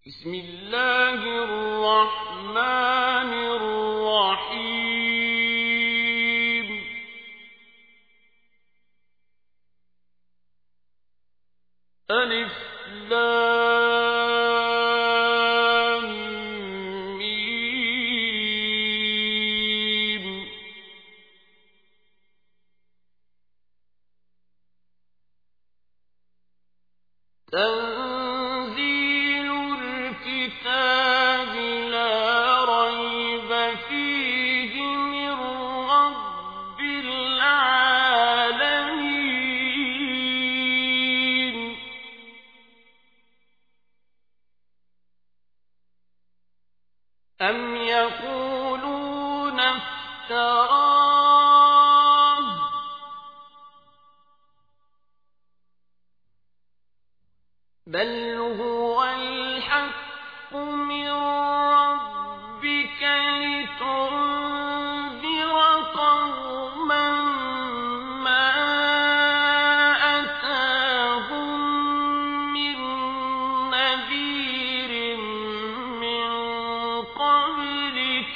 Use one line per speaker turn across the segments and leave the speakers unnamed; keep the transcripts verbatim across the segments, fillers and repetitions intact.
بسم الله الرحمن الرحيم ألف لام ميم تنزيل الكتاب لا ريب فيه من رب العالمين أم يقولون افتراه بل هو الحق من ربك لتنذر قوما ما أتاهم من نذير من قبلك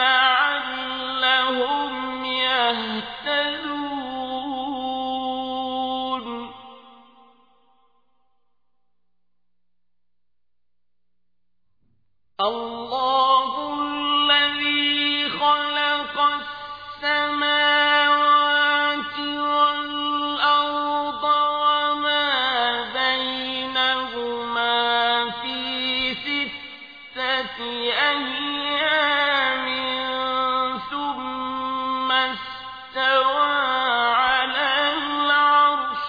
لعلهم يهتدون الله الذي خلق السماوات والأرض وما بينهما في ستة أيام ثم استوى على العرش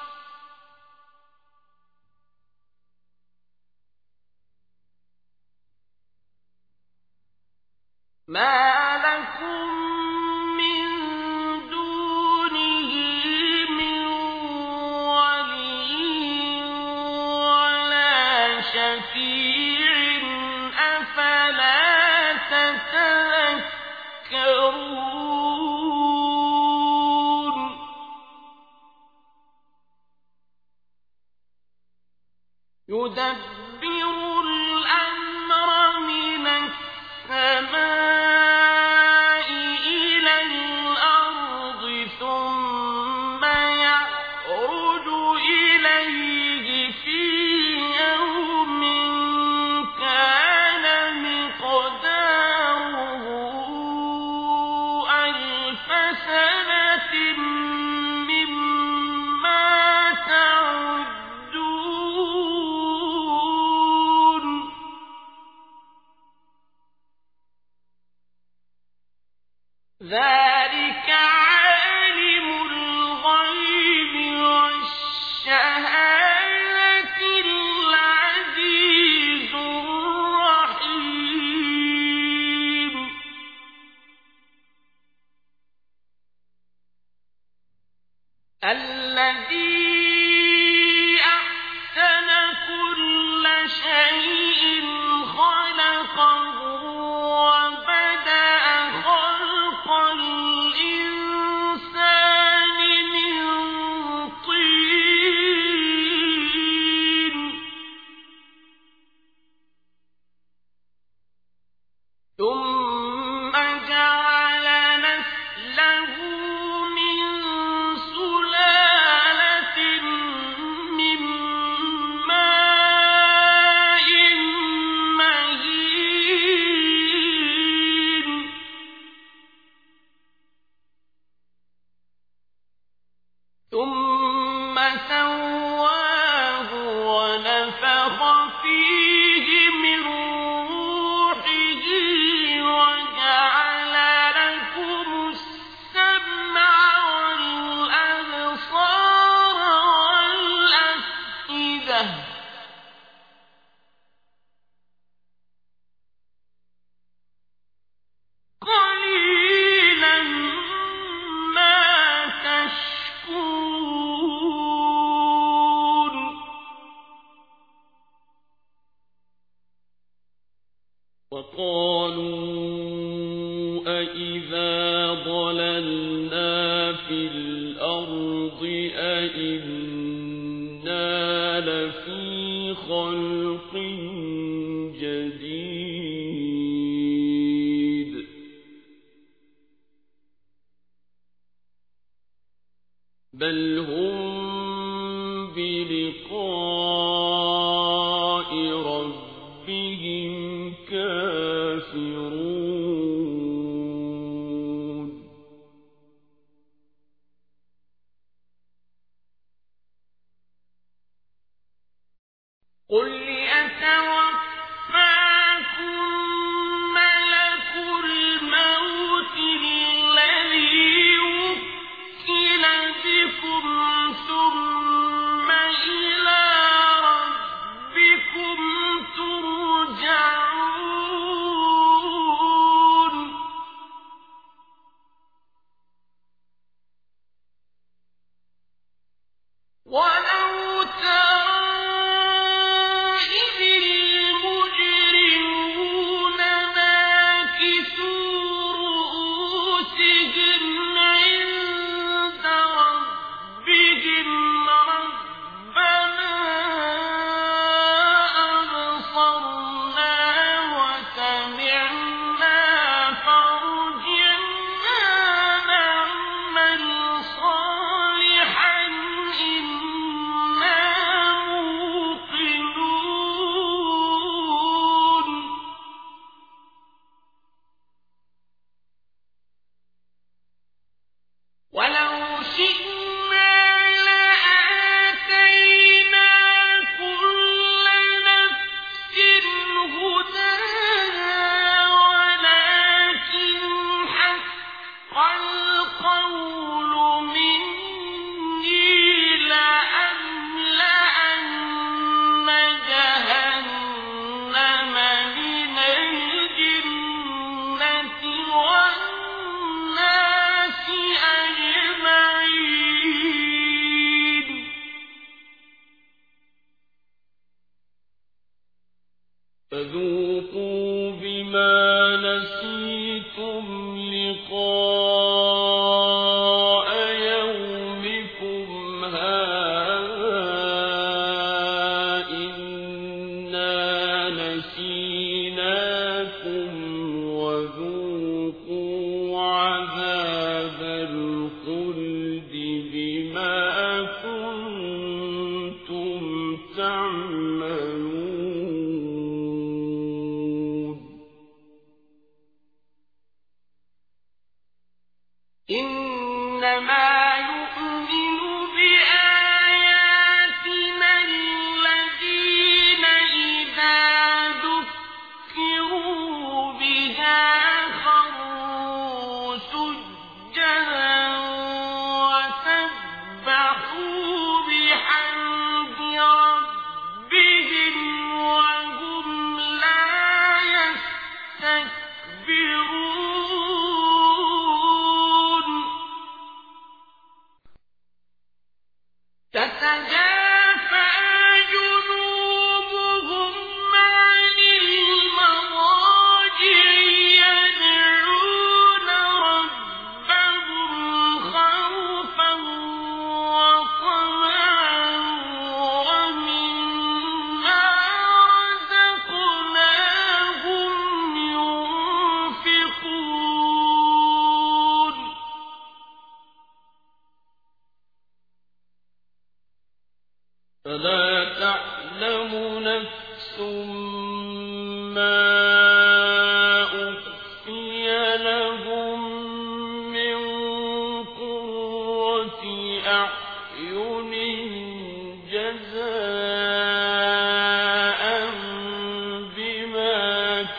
ما لكم من دونه من ولي ولا شفيع أفلا تتذكرون يدبر الأمر من السماء إلى الأرض ثم يعرج إليه في يوم كان مقداره ألف سنة مما تعدون ذلك عالم الغيب والشهادة العزيز الرحيم الذي أحسن كل شيء خلقه وبدأ خلق الإنسان من طين ثم جعل نسله من سلالة من ماء مهين ثم سواه ونفخ فيه من روحه وجعل لكم السمع والأبصار والأفئدة قليلا ما تشكرون وقالوا أإذا ضللنا في الأرض أإنا لفي خلق جديد بل هم بلقاء ربهم كافرون قل يتوفاكم ملك الموت الذي وكل بكم ثم إلى ربكم ترجعون ولو ترى إذ المجرمون ناكسوا رؤوسهم عند ربهم ربنا أبصرنا وسمعنا فارجعنا نعمل صالحا إنا موقنون ولو شئنا لآتينا كل نفس هداها ولكن حق القول مني لأملأن جهنم من الجنة والناس أجمعين فذوقوا بما نسيتم لقاء يومكم هذا إنا نسيناكم وذوقوا عذاب الخلد بما كنتم تعملون إنما يؤمن بآياتنا الذين إذا ذكروا بها خروا سجدا وسبحوا بحمد ربهم وهم لا يستكبرون تتجافى جنوبهم عن المضاجع يدعون ربهم خوفا وطمعا ومما رزقناهم ينفقون فلا تعلم نفس ما أخفي لهم من قرة أعين جزاء بما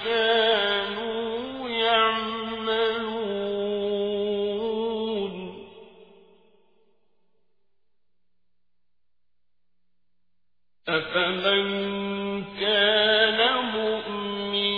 كانوا يعملون أفمن كان مؤمنا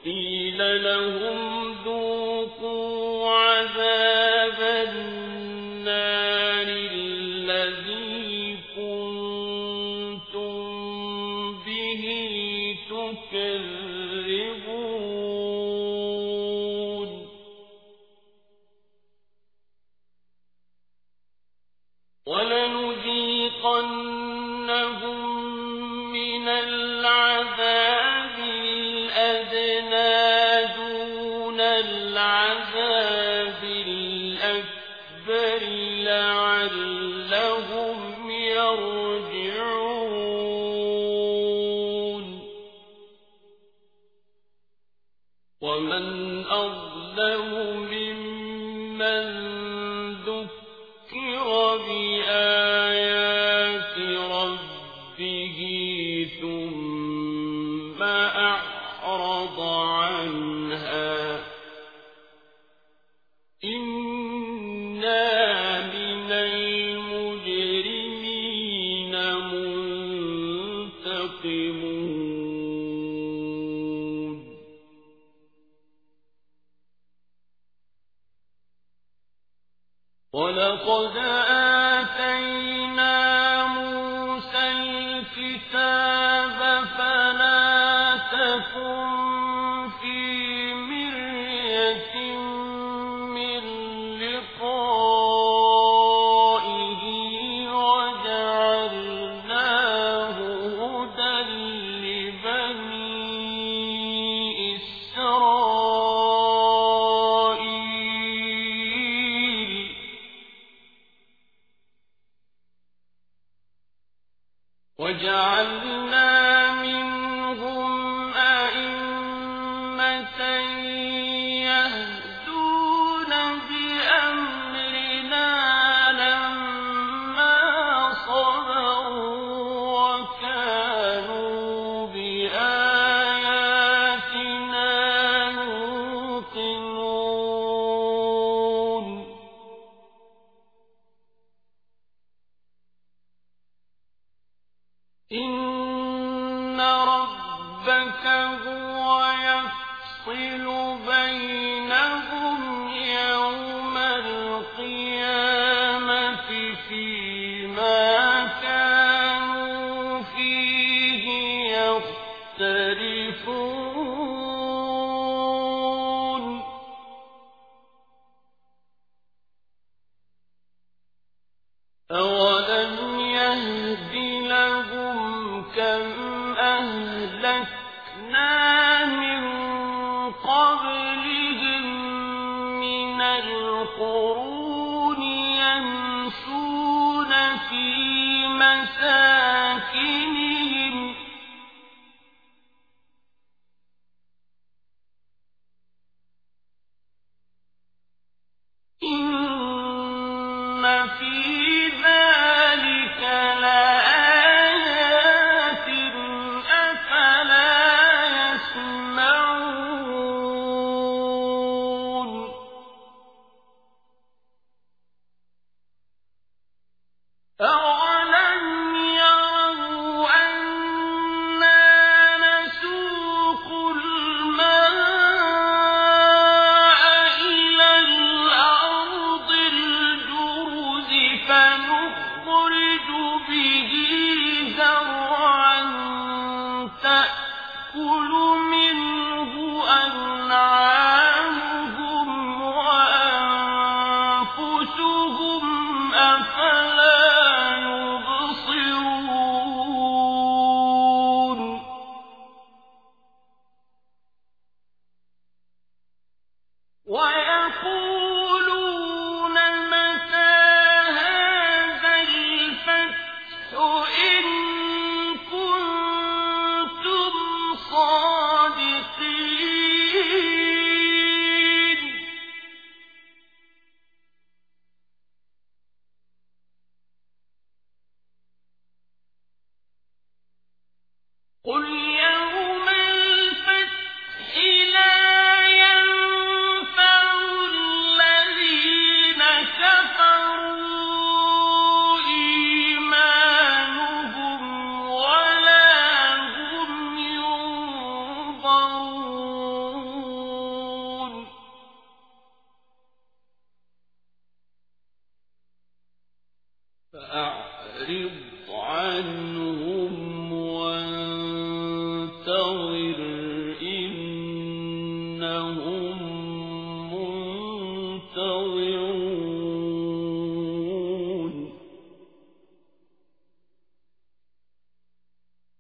قيل لهم ذوقوا عذاب النار الذي كنتم به تكذبون ولنذيقنهم من العذاب الأدنى دون العذاب الأكبر لعلهم يرجعون ومن أظلم ممن ذكر بآيات ربه ثم أعرض عنها إنا من المجرمين منتقمون ولقد آتينا موسى الكتاب فلا تكن في مرية من لقائه وجعلناه هدى لبني إسرائيل وجعلنا منهم أئمة يهدون بأمرنا لما صبروا وكانوا بآياتنا يوقنون إن ربك هو يفصل بينهم يوم القيامة فيما كانوا فيه يختلفون أولم يهد لهم كم